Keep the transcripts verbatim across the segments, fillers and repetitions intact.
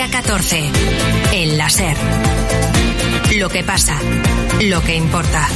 a catorce. En la SER. Lo que pasa, lo que importa.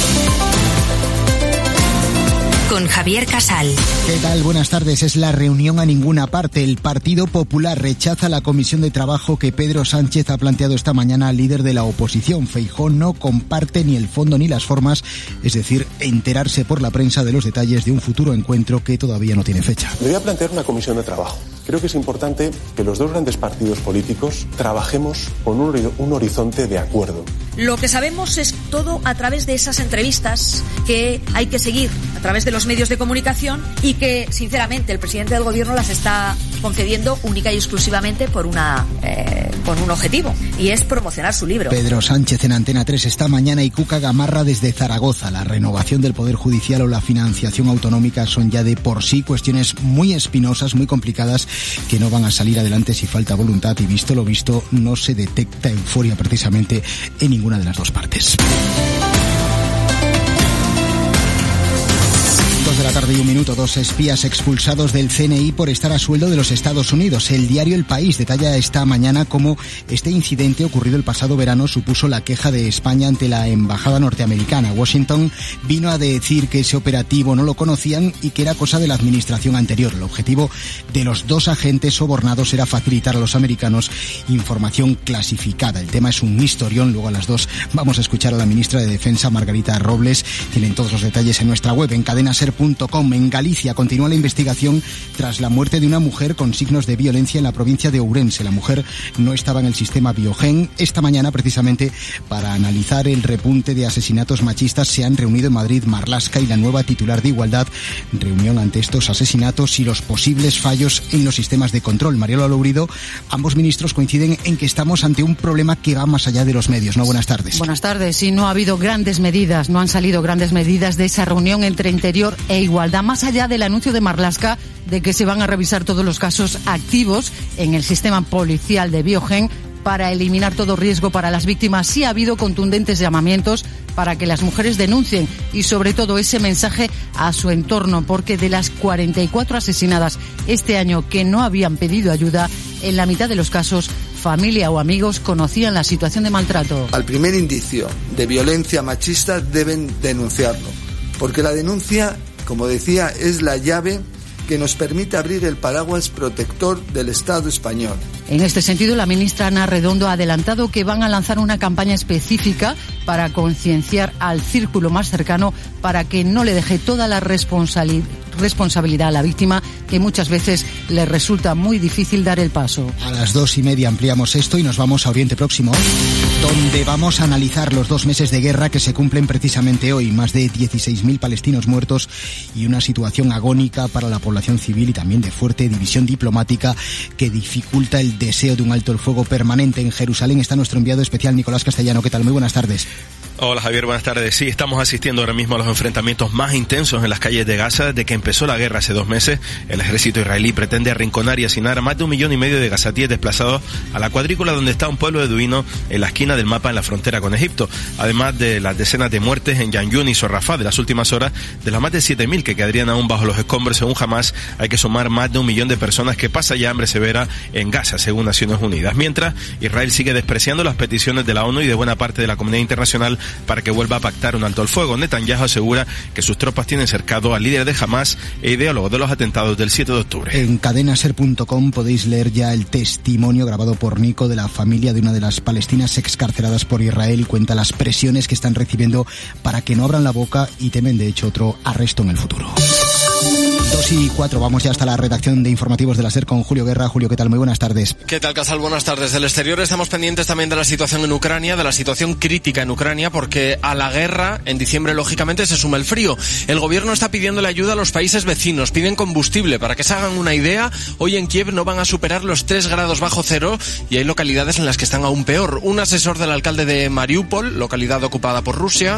Con Javier Casal. ¿Qué tal? Buenas tardes. Es la reunión a ninguna parte. El Partido Popular rechaza la comisión de trabajo que Pedro Sánchez ha planteado esta mañana al líder de la oposición. Feijóo no comparte ni el fondo ni las formas, es decir, enterarse por la prensa de los detalles de un futuro encuentro que todavía no tiene fecha. Le voy a plantear una comisión de trabajo. Creo que es importante que los dos grandes partidos políticos trabajemos con un, un horizonte de acuerdo. Lo que sabemos es todo a través de esas entrevistas que hay que seguir a través de los medios de comunicación y que, sinceramente, el presidente del gobierno las está concediendo única y exclusivamente por una eh, con un objetivo, y es promocionar su libro. Pedro Sánchez en Antena tres esta mañana y Cuca Gamarra desde Zaragoza. La renovación del Poder Judicial o la financiación autonómica son ya de por sí cuestiones muy espinosas, muy complicadas, que no van a salir adelante si falta voluntad, y visto lo visto, no se detecta euforia precisamente en ninguna de las dos partes. Dos de la tarde y un minuto, dos espías expulsados del C N I por estar a sueldo de los Estados Unidos. El diario El País detalla esta mañana cómo este incidente ocurrido el pasado verano supuso la queja de España ante la embajada norteamericana. Washington vino a decir que ese operativo no lo conocían y que era cosa de la administración anterior. El objetivo de los dos agentes sobornados era facilitar a los americanos información clasificada. El tema es un historión. Luego a las dos vamos a escuchar a la ministra de Defensa, Margarita Robles. Tienen todos los detalles en nuestra web, en cadena ser punto com. En Galicia continúa la investigación tras la muerte de una mujer con signos de violencia en la provincia de Ourense. La mujer no estaba en el sistema Biogen. Esta mañana, precisamente, para analizar el repunte de asesinatos machistas, se han reunido en Madrid Marlaska y la nueva titular de Igualdad. Reunión ante estos asesinatos y los posibles fallos en los sistemas de control. Mariela Lourido, ambos ministros coinciden en que estamos ante un problema que va más allá de los medios, ¿no? Buenas tardes. Buenas tardes. Sí, no ha habido grandes medidas, no han salido grandes medidas de esa reunión entre Interior e Igualdad, más allá del anuncio de Marlaska de que se van a revisar todos los casos activos en el sistema policial de Biogen para eliminar todo riesgo para las víctimas. Sí ha habido contundentes llamamientos para que las mujeres denuncien y, sobre todo, ese mensaje a su entorno, porque de las cuarenta y cuatro asesinadas este año que no habían pedido ayuda, en la mitad de los casos familia o amigos conocían la situación de maltrato. Al primer indicio de violencia machista deben denunciarlo, porque la denuncia, como decía, es la llave que nos permite abrir el paraguas protector del Estado español. En este sentido, la ministra Ana Redondo ha adelantado que van a lanzar una campaña específica para concienciar al círculo más cercano para que no le deje toda la responsabilidad responsabilidad a la víctima, que muchas veces le resulta muy difícil dar el paso. A las dos y media ampliamos esto y nos vamos a Oriente Próximo, donde vamos a analizar los dos meses de guerra que se cumplen precisamente hoy. Más de dieciséis mil palestinos muertos y una situación agónica para la población civil, y también de fuerte división diplomática que dificulta el deseo de un alto el fuego permanente. En Jerusalén está nuestro enviado especial Nicolás Castellano. ¿Qué tal? Muy buenas tardes. Hola Javier, buenas tardes. Sí, estamos asistiendo ahora mismo a los enfrentamientos más intensos en las calles de Gaza desde que empezó la guerra hace dos meses. El ejército israelí pretende arrinconar y hasinar a más de un millón y medio de gazatíes desplazados a la cuadrícula donde está un pueblo beduino en la esquina del mapa en la frontera con Egipto. Además de las decenas de muertes en Yan Yunis o Rafah de las últimas horas, de las más de siete mil que quedarían aún bajo los escombros según Hamas, hay que sumar más de un millón de personas que pasan ya hambre severa en Gaza, según Naciones Unidas. Mientras, Israel sigue despreciando las peticiones de la ONU y de buena parte de la comunidad internacional para que vuelva a pactar un alto el fuego. Netanyahu asegura que sus tropas tienen cercado al líder de Hamas e ideólogo de los atentados del siete de octubre. En cadena ser punto com podéis leer ya el testimonio grabado por Nico de la familia de una de las palestinas excarceladas por Israel, y cuenta las presiones que están recibiendo para que no abran la boca y temen de hecho otro arresto en el futuro. Dos y cuatro, vamos ya hasta la redacción de informativos de la SER con Julio Guerra. Julio, ¿qué tal? Muy buenas tardes. ¿Qué tal, Casal? Buenas tardes. Del exterior estamos pendientes también de la situación en Ucrania, de la situación crítica en Ucrania, porque a la guerra en diciembre lógicamente se suma el frío. El gobierno está pidiéndole ayuda a los países vecinos, piden combustible. Para que se hagan una idea, hoy en Kiev no van a superar los tres grados bajo cero y hay localidades en las que están aún peor. Un asesor del alcalde de Mariupol, localidad ocupada por Rusia,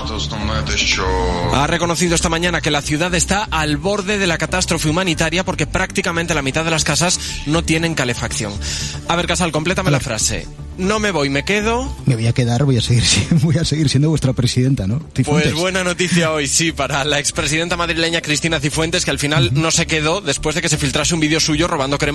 ha reconocido esta mañana que la ciudad está al borde de la catástrofe humanitaria porque prácticamente la mitad de las casas no tienen calefacción. A ver, Casal, complétame la frase. No me voy, me quedo. Me voy a quedar, voy a seguir, voy a seguir siendo vuestra presidenta, ¿no? Cifuentes. Pues buena noticia hoy, sí, para la expresidenta madrileña Cristina Cifuentes, que al final no se quedó después de que se filtrase un vídeo suyo robando crema